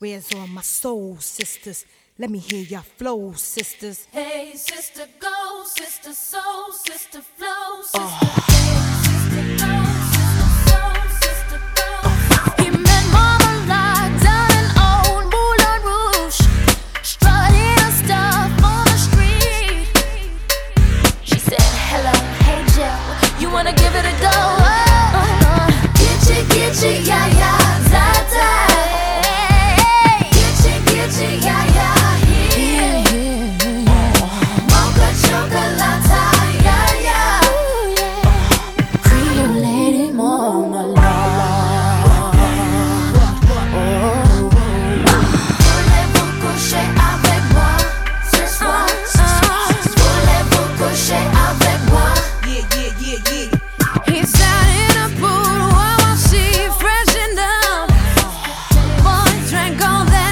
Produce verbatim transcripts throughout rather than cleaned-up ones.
Where's all my soul sisters? Let me hear your flow, sisters. Hey, sister, go, sister, soul, sister, flow, sister. Oh. Hey, sister, go, sister, soul, sister, go. He met Mama Lock down in old Moulin Rouge, strutting her stuff on the street. She said, hello, hey, Joe, you wanna give it a go? Uh, uh, Gitchy, gitchy, yeah, yeah, za-za. Yeah, yeah, yeah, yeah. Mocha chocolate, yeah, yeah. Ooh, yeah. Creole lady, mama love. Voulez-vous coucher avec moi ce soir? Voulez-vous coucher avec moi? Yeah, yeah, yeah, yeah. He sat in a pool while she freshened up. Boy drank all that.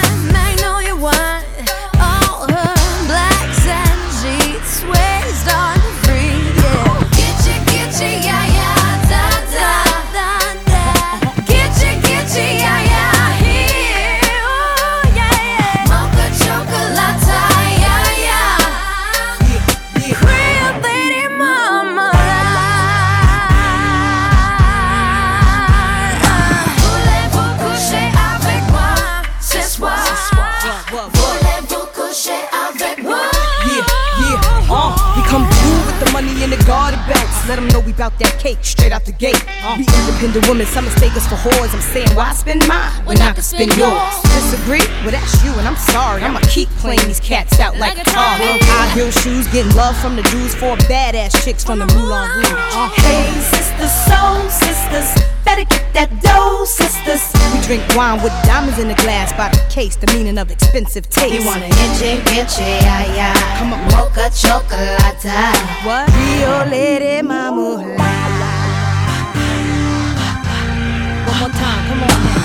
In the garden bags, let them know we bout that cake straight out the gate. Uh, we independent women, some mistake us for whores. I'm saying, why spend mine when I can spend yours? Disagree? Well, that's you, and I'm sorry. I'ma keep playing these cats out like a car. High heel shoes, getting love from the dudes, four badass chicks from the Moulin Rouge. Uh, hey, sisters, soul sisters, better get that dough, sisters. We drink wine with diamonds in the glass by the case, the meaning of expensive taste. You wanna inche, inche, yeah, yeah. Come on, mocha chocolate. What? Rio Lady Mama. One more time, come on now.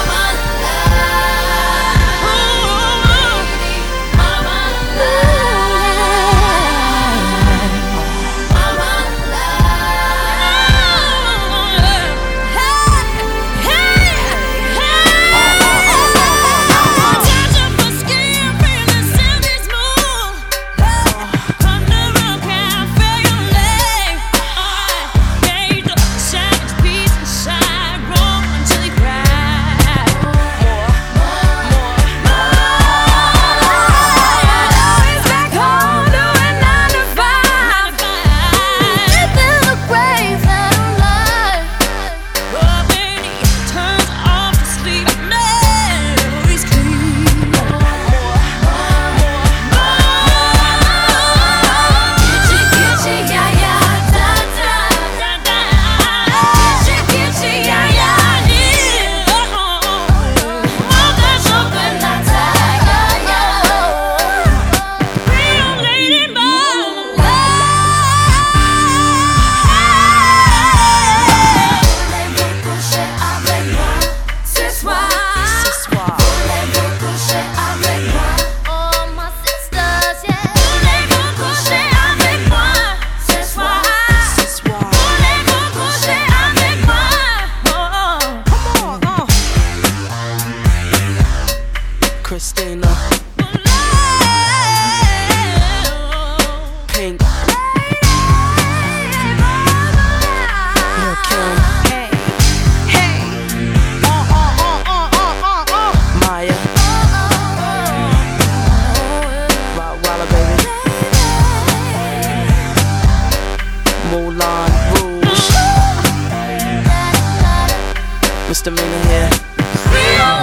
Christina, Pink, Lil' Kim, Hey, hey, uh, uh, uh, uh, uh, uh, uh. Maya, Rottweiler, baby, Moulin Rouge, Misdemeanor here.